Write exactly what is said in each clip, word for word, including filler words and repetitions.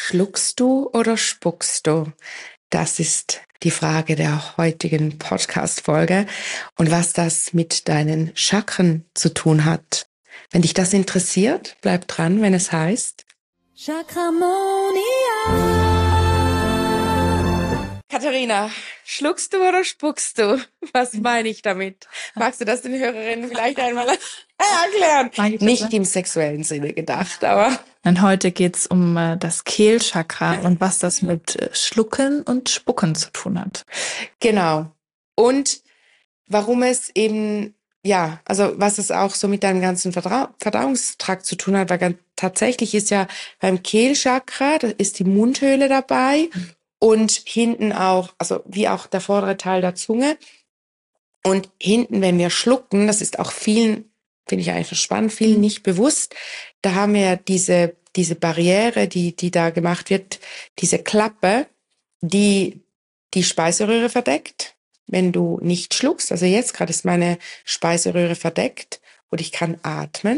Schluckst du oder spuckst du? Das ist die Frage der heutigen Podcast-Folge und was das mit deinen Chakren zu tun hat. Wenn dich das interessiert, bleib dran, wenn es heißt Chakramonia. Katharina, schluckst du oder spuckst du? Was meine ich damit? Magst du das den Hörerinnen vielleicht einmal erklären? Nicht im sexuellen Sinne gedacht, aber... Und heute geht's um äh, das Kehlchakra und was das mit äh, Schlucken und Spucken zu tun hat. Genau. Und warum es eben, ja, also was es auch so mit deinem ganzen Verdau- Verdauungstrakt zu tun hat, weil ganz, tatsächlich ist ja beim Kehlchakra, da ist die Mundhöhle dabei und hinten auch, also wie auch der vordere Teil der Zunge. Und hinten, wenn wir schlucken, das ist auch vielen, finde ich eigentlich spannend, vielen nicht bewusst, da haben wir ja diese, diese Barriere, die, die da gemacht wird, diese Klappe, die die Speiseröhre verdeckt, wenn du nicht schluckst. Also jetzt gerade ist meine Speiseröhre verdeckt und ich kann atmen.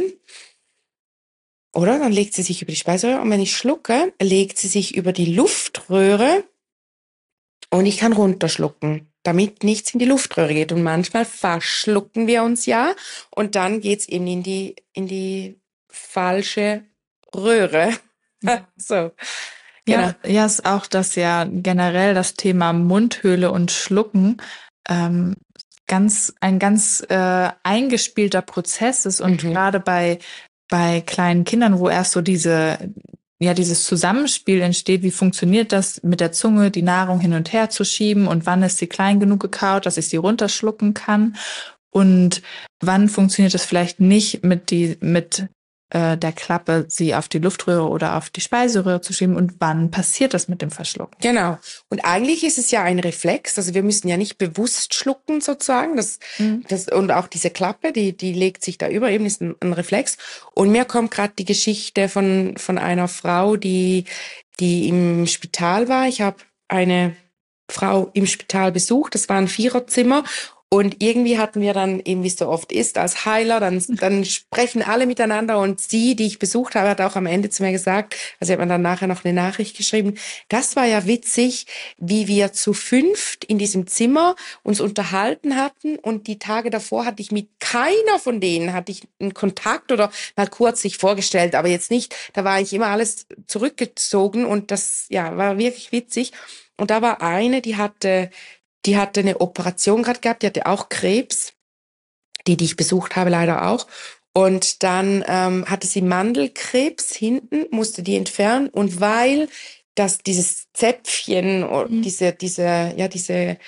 Oder? Dann legt sie sich über die Speiseröhre und wenn ich schlucke, legt sie sich über die Luftröhre und ich kann runterschlucken, damit nichts in die Luftröhre geht. Und manchmal verschlucken wir uns ja und dann geht's eben in die, in die falsche Röhre. So. Genau. Ja, ja, ist auch das ja generell das Thema Mundhöhle und Schlucken ähm, ganz ein ganz äh, eingespielter Prozess ist und Mhm. gerade bei bei kleinen Kindern, wo erst so diese ja dieses Zusammenspiel entsteht, wie funktioniert das mit der Zunge, die Nahrung hin und her zu schieben und wann ist sie klein genug gekaut, dass ich sie runterschlucken kann und wann funktioniert das vielleicht nicht mit die mit äh, der Klappe, sie auf die Luftröhre oder auf die Speiseröhre zu schieben und wann passiert das mit dem Verschlucken? Genau. Und eigentlich ist es ja ein Reflex, also wir müssen ja nicht bewusst schlucken sozusagen, das, Mhm. das und auch diese Klappe, die die legt sich da über, eben ist ein, ein Reflex. Und mir kommt gerade die Geschichte von von einer Frau, die die im Spital war. Ich habe eine Frau im Spital besucht, das war ein Viererzimmer. Und irgendwie hatten wir dann, eben wie es so oft ist, als Heiler, dann, dann sprechen alle miteinander und sie, die ich besucht habe, hat auch am Ende zu mir gesagt, also hat man dann nachher noch eine Nachricht geschrieben, das war ja witzig, wie wir zu fünft in diesem Zimmer uns unterhalten hatten und die Tage davor hatte ich mit keiner von denen, hatte ich einen Kontakt oder mal kurz sich vorgestellt, aber jetzt nicht, da war ich immer alles zurückgezogen und das, ja, war wirklich witzig. Und da war eine, die hatte Die hatte eine Operation gerade gehabt, die hatte auch Krebs, die, die ich besucht habe, leider auch. Und dann ähm, hatte sie Mandelkrebs hinten, musste die entfernen. Und weil das dieses Zäpfchen, mhm. diese, diese, ja, diese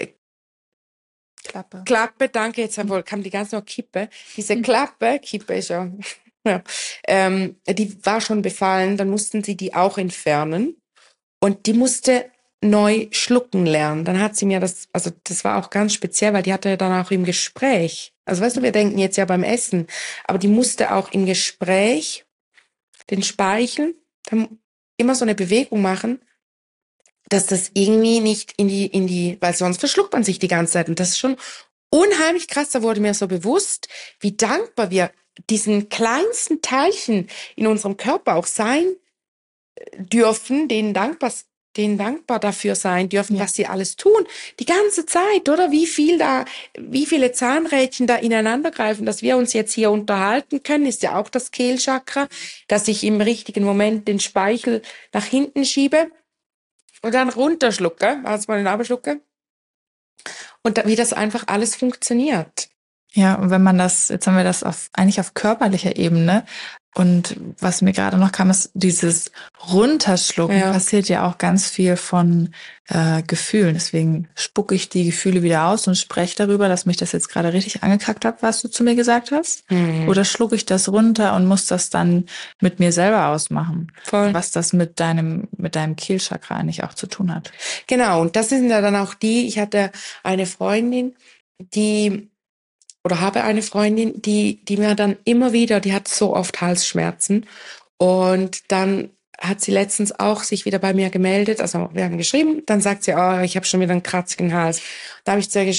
Klappe. Klappe, danke, jetzt mhm. kam die ganze noch Kippe. Diese mhm. Klappe, Kippe ist ja, ja ähm, die war schon befallen, dann mussten sie die auch entfernen. Und die musste neu schlucken lernen. Dann hat sie mir das, also das war auch ganz speziell, weil die hatte dann auch im Gespräch, also weißt du, wir denken jetzt ja beim Essen, aber die musste auch im Gespräch den Speichel dann immer so eine Bewegung machen, dass das irgendwie nicht in die, in die, weil sonst verschluckt man sich die ganze Zeit. Und das ist schon unheimlich krass, da wurde mir so bewusst, wie dankbar wir diesen kleinsten Teilchen in unserem Körper auch sein dürfen, denen dankbar denen dankbar dafür sein dürfen, ja. was sie alles tun. Die ganze Zeit, oder? Wie viel da, wie viele Zahnrädchen da ineinander greifen, dass wir uns jetzt hier unterhalten können, ist ja auch das Kehlchakra, dass ich im richtigen Moment den Speichel nach hinten schiebe und dann runterschlucke, also mal den Abschlucke. Und da, wie das einfach alles funktioniert. Ja, und wenn man das, jetzt haben wir das auf, eigentlich auf körperlicher Ebene. Und was mir gerade noch kam, ist dieses Runterschlucken, ja. passiert ja auch ganz viel von äh, Gefühlen. Deswegen spucke ich die Gefühle wieder aus und spreche darüber, dass mich das jetzt gerade richtig angekackt hat, was du zu mir gesagt hast. Mhm. Oder schlucke ich das runter und muss das dann mit mir selber ausmachen. Voll. Was das mit deinem, mit deinem Kehlchakra eigentlich auch zu tun hat. Genau, und das sind ja dann auch die, ich hatte eine Freundin, die oder habe eine Freundin, die, die mir dann immer wieder, die hat so oft Halsschmerzen und dann hat sie letztens auch sich wieder bei mir gemeldet, also wir haben geschrieben, dann sagt sie, oh, ich habe schon wieder einen kratzigen Hals. Da habe ich zu ihr gesch-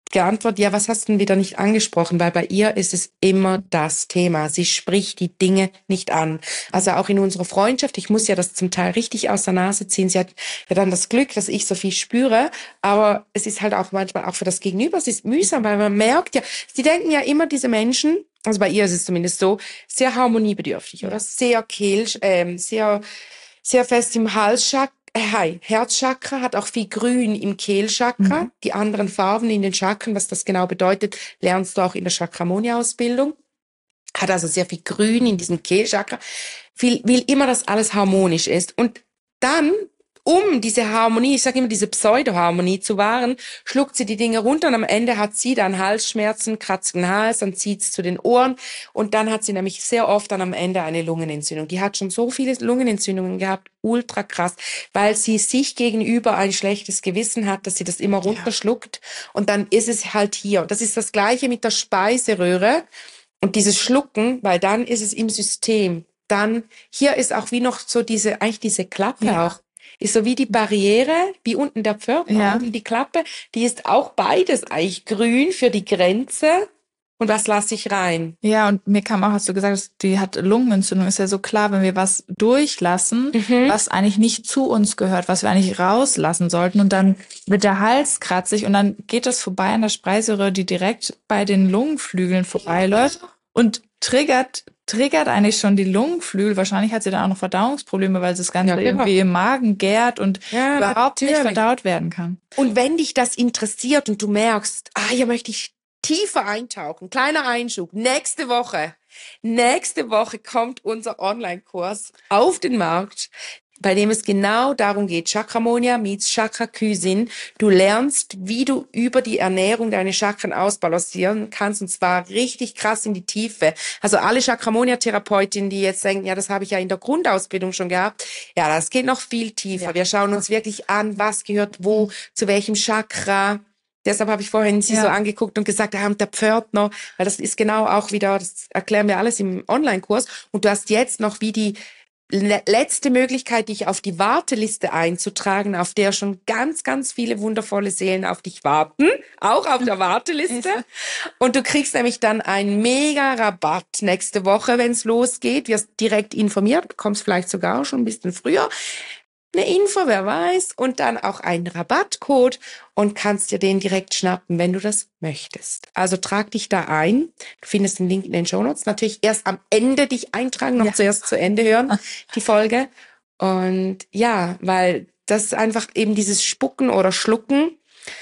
geantwortet, ja, was hast du denn wieder nicht angesprochen? Weil bei ihr ist es immer das Thema. Sie spricht die Dinge nicht an. Also auch in unserer Freundschaft, ich muss ja das zum Teil richtig aus der Nase ziehen. Sie hat ja dann das Glück, dass ich so viel spüre, aber es ist halt auch manchmal auch für das Gegenüber, es ist mühsam, weil man merkt ja, sie denken ja immer, diese Menschen, also bei ihr ist es zumindest so, sehr harmoniebedürftig, ja. Oder? Sehr kehl, ähm, sehr, sehr fest im Halschakra. Hey, Herzchakra hat auch viel Grün im Kehlchakra. Mhm. Die anderen Farben in den Chakren, was das genau bedeutet, lernst du auch in der Chakramonia-Ausbildung. Hat also sehr viel Grün in diesem Kehlchakra. Will, will immer, dass alles harmonisch ist. Und dann, um diese Harmonie, ich sage immer, diese Pseudo-Harmonie zu wahren, schluckt sie die Dinge runter und am Ende hat sie dann Halsschmerzen, kratzigen Hals, dann zieht's zu den Ohren und dann hat sie nämlich sehr oft dann am Ende eine Lungenentzündung. Die hat schon so viele Lungenentzündungen gehabt, ultra krass, weil sie sich gegenüber ein schlechtes Gewissen hat, dass sie das immer runterschluckt und dann ist es halt hier. Das ist das Gleiche mit der Speiseröhre und dieses Schlucken, weil dann ist es im System. Dann, hier ist auch wie noch so diese, eigentlich diese Klappe ja. auch. Ist so wie die Barriere, wie unten der Pförtner, ja. die Klappe, die ist auch beides eigentlich grün für die Grenze. Und was lasse ich rein? Ja, und mir kam auch, hast du gesagt hast, die hat Lungenentzündung. Ist ja so klar, wenn wir was durchlassen, mhm. was eigentlich nicht zu uns gehört, was wir eigentlich rauslassen sollten. Und dann wird der Hals kratzig und dann geht das vorbei an der Speiseröhre, die direkt bei den Lungenflügeln vorbeiläuft und triggert triggert eigentlich schon die Lungenflügel. Wahrscheinlich hat sie dann auch noch Verdauungsprobleme, weil das Ganze ja, genau. irgendwie im Magen gärt und ja, überhaupt natürlich. nicht verdaut werden kann. Und wenn dich das interessiert und du merkst, ah, hier möchte ich tiefer eintauchen, kleiner Einschub, nächste Woche, nächste Woche kommt unser Online-Kurs auf den Markt, bei dem es genau darum geht, Chakramonia meets Chakra-Kysin. Du lernst, wie du über die Ernährung deine Chakren ausbalancieren kannst, und zwar richtig krass in die Tiefe. Also alle Chakramonia-Therapeutinnen, die jetzt denken, ja, das habe ich ja in der Grundausbildung schon gehabt, ja, das geht noch viel tiefer. Ja. Wir schauen uns wirklich an, was gehört wo, zu welchem Chakra. Deshalb habe ich vorhin sie ja. so angeguckt und gesagt, ah, und der Pförtner, weil das ist genau auch wieder, das erklären wir alles im Online-Kurs. Und du hast jetzt noch wie die letzte Möglichkeit, dich auf die Warteliste einzutragen, auf der schon ganz, ganz viele wundervolle Seelen auf dich warten, auch auf der Warteliste. Und du kriegst nämlich dann einen mega Rabatt nächste Woche, wenn es losgeht. Wirst direkt informiert, bekommst vielleicht sogar schon ein bisschen früher eine Info, wer weiß, und dann auch einen Rabattcode und kannst dir den direkt schnappen, wenn du das möchtest. Also trag dich da ein. Du findest den Link in den Shownotes. Natürlich erst am Ende dich eintragen, noch ja. zuerst zu Ende hören, die Folge. Und ja, weil das ist einfach eben dieses Spucken oder Schlucken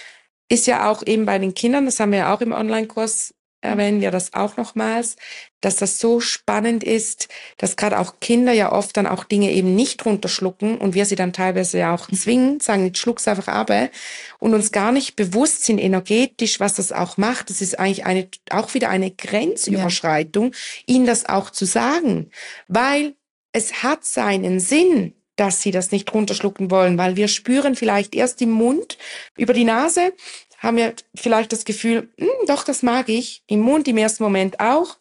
ist ja auch eben bei den Kindern, das haben wir ja auch im Online-Kurs, erwähnen wir das auch nochmals, dass das so spannend ist, dass gerade auch Kinder ja oft dann auch Dinge eben nicht runterschlucken und wir sie dann teilweise ja auch zwingen, sagen, jetzt schluck's einfach ab und uns gar nicht bewusst sind energetisch, was das auch macht. Das ist eigentlich eine auch wieder eine Grenzüberschreitung, ja. ihnen das auch zu sagen, weil es hat seinen Sinn, dass sie das nicht runterschlucken wollen, weil wir spüren vielleicht erst im Mund, über die Nase, haben wir vielleicht das Gefühl, doch, das mag ich, im Mund im ersten Moment auch.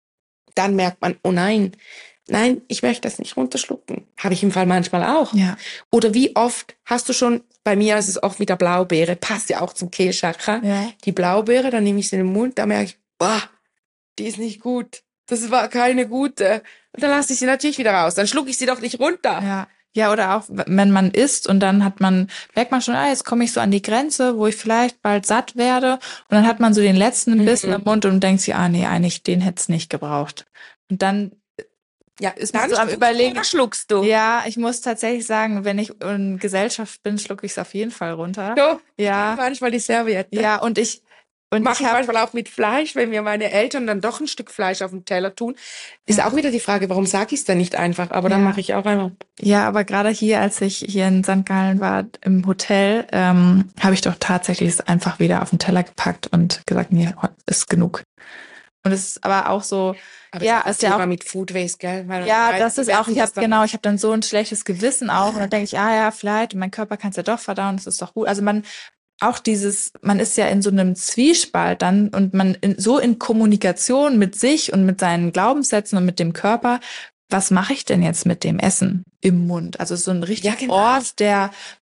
Dann merkt man, oh nein, nein, ich möchte das nicht runterschlucken. Habe ich im Fall manchmal auch. Ja. Oder wie oft hast du schon, bei mir ist es oft mit der Blaubeere, passt ja auch zum Kehlchakra, ja. die Blaubeere, dann nehme ich sie in den Mund, da merke ich, boah, die ist nicht gut. Das war keine gute. Und dann lasse ich sie natürlich wieder raus. Dann schlucke ich sie doch nicht runter. Ja. Ja, oder auch, wenn man isst und dann hat man, merkt man schon, ah, jetzt komme ich so an die Grenze, wo ich vielleicht bald satt werde. Und dann hat man so den letzten Bissen mhm. im Mund und denkt sich, ah, nee, eigentlich, den hätte es nicht gebraucht. Und dann ja, ist man so am Überlegen. Oder schluckst du? Ja, ich muss tatsächlich sagen, wenn ich in Gesellschaft bin, schlucke ich es auf jeden Fall runter. So, ja. Manchmal die Serviette. Ja, und ich, Und Mache ich manchmal auch mit Fleisch, wenn mir meine Eltern dann doch ein Stück Fleisch auf den Teller tun. Ist ja. auch wieder die Frage, warum sage ich es denn nicht einfach? Aber ja. dann mache ich auch einfach. Ja, aber gerade hier, als ich hier in Sankt Gallen war, im Hotel, ähm, habe ich doch tatsächlich es einfach wieder auf den Teller gepackt und gesagt, nee, ist genug. Und es ist aber auch so, aber ja, ist ja auch mit Food Waste, gell? Weil ja, das ist auch, ich habe genau, ich habe dann so ein schlechtes Gewissen auch und dann denke ich, ah ja, vielleicht, mein Körper kann es ja doch verdauen, das ist doch gut. Also man auch dieses, man ist ja in so einem Zwiespalt dann und man in, so in Kommunikation mit sich und mit seinen Glaubenssätzen und mit dem Körper. Was mache ich denn jetzt mit dem Essen im Mund? Also so ein richtiger ja, genau. Ort der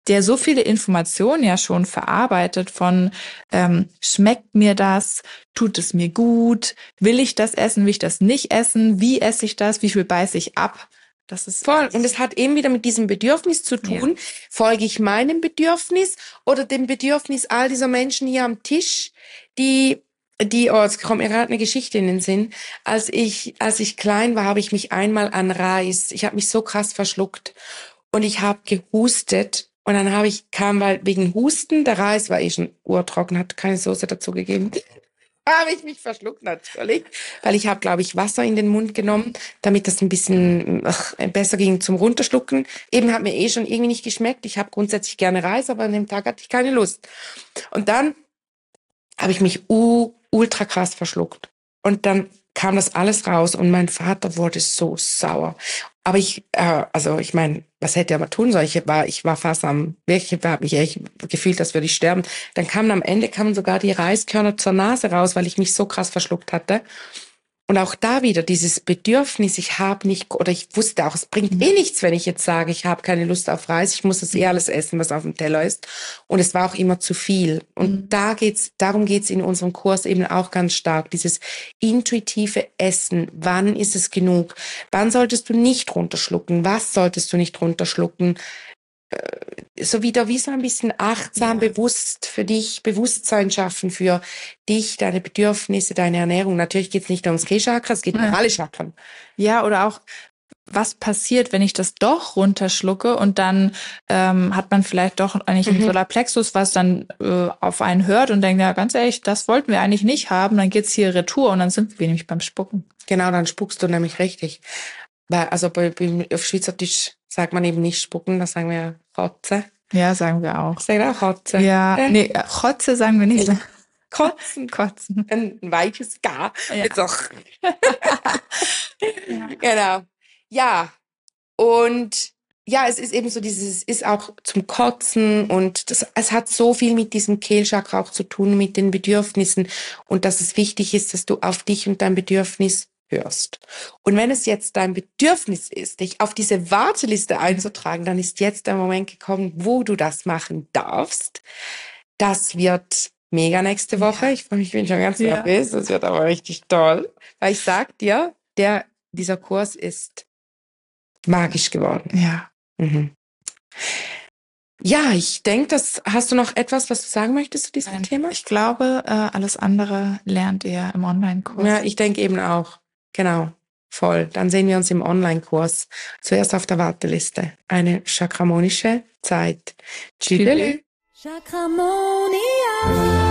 der so viele Informationen ja schon verarbeitet von, ähm, schmeckt mir das, tut es mir gut, will ich das essen, will ich das nicht essen, wie esse ich das, wie viel beiße ich ab. Das ist voll. Und es hat eben wieder mit diesem Bedürfnis zu tun. Ja. Folge ich meinem Bedürfnis oder dem Bedürfnis all dieser Menschen hier am Tisch, die, die, oh, jetzt kommt mir gerade eine Geschichte in den Sinn. Als ich, als ich klein war, habe ich mich einmal an Reis, ich habe mich so krass verschluckt und ich habe gehustet. Und dann habe ich, kam, weil wegen Husten, der Reis war eh schon urtrocken, hat keine Soße dazu gegeben. Habe ich mich verschluckt, natürlich. Weil ich habe, glaube ich, Wasser in den Mund genommen, damit das ein bisschen ach, besser ging zum Runterschlucken. Eben hat mir eh schon irgendwie nicht geschmeckt. Ich habe grundsätzlich gerne Reis, aber an dem Tag hatte ich keine Lust. Und dann habe ich mich u- ultra krass verschluckt. Und dann kam das alles raus und mein Vater wurde so sauer. Aber ich, äh, also ich meine, was hätte er mal tun sollen? Ich war, ich war fast am, wirklich, ich habe mich echt gefühlt, als würde ich sterben. Dann kamen am Ende kamen sogar die Reiskörner zur Nase raus, weil ich mich so krass verschluckt hatte. Und auch da wieder dieses Bedürfnis, ich habe nicht, oder ich wusste auch, es bringt eh nichts, wenn ich jetzt sage, ich habe keine Lust auf Reis, ich muss das eh alles essen, was auf dem Teller ist. Und es war auch immer zu viel. Und mhm. da geht's, darum geht's in unserem Kurs eben auch ganz stark, dieses intuitive Essen. Wann ist es genug? Wann solltest du nicht runterschlucken? Was solltest du nicht runterschlucken? So wieder wie so ein bisschen achtsam, ja. bewusst für dich, Bewusstsein schaffen für dich, deine Bedürfnisse, deine Ernährung. Natürlich geht es nicht nur ums Kehlchakra, es geht um alle Chakren. Ja, oder auch, was passiert, wenn ich das doch runterschlucke und dann ähm, hat man vielleicht doch eigentlich mhm. einen Solarplexus, was dann äh, auf einen hört und denkt, ja, ganz ehrlich, das wollten wir eigentlich nicht haben, dann geht's hier retour und dann sind wir nämlich beim Spucken. Genau, dann spuckst du nämlich richtig. Weil, also bei, bei, auf Schweizerdeutsch sagt man eben nicht spucken, das sagen wir Kotze. Ja, sagen wir auch. Sagen wir auch Kotze? Ja, äh? nee, Kotze sagen wir nicht. Kotzen. Kotzen. Ein weiches Gar. Ja. Jetzt auch. Ja. Genau. Ja, und ja, es ist eben so dieses, es ist auch zum Kotzen und das, es hat so viel mit diesem Kehlchakra auch zu tun, mit den Bedürfnissen und dass es wichtig ist, dass du auf dich und dein Bedürfnis hörst. Und wenn es jetzt dein Bedürfnis ist, dich auf diese Warteliste einzutragen, dann ist jetzt der Moment gekommen, wo du das machen darfst. Das wird mega nächste Woche. Ich freue mich, ich bin schon ganz ja. nervös. Das wird aber richtig toll. Weil ich sag dir, der, dieser Kurs ist magisch geworden. Ja. Mhm. Ja, ich denke, das hast du noch etwas, was du sagen möchtest zu diesem Nein, Thema? Ich glaube, alles andere lernt ihr im Online-Kurs. Ja, ich denke eben auch. Genau. Voll. Dann sehen wir uns im Online-Kurs. Zuerst auf der Warteliste. Eine chakramonische Zeit. Tschüss. Chakramonia.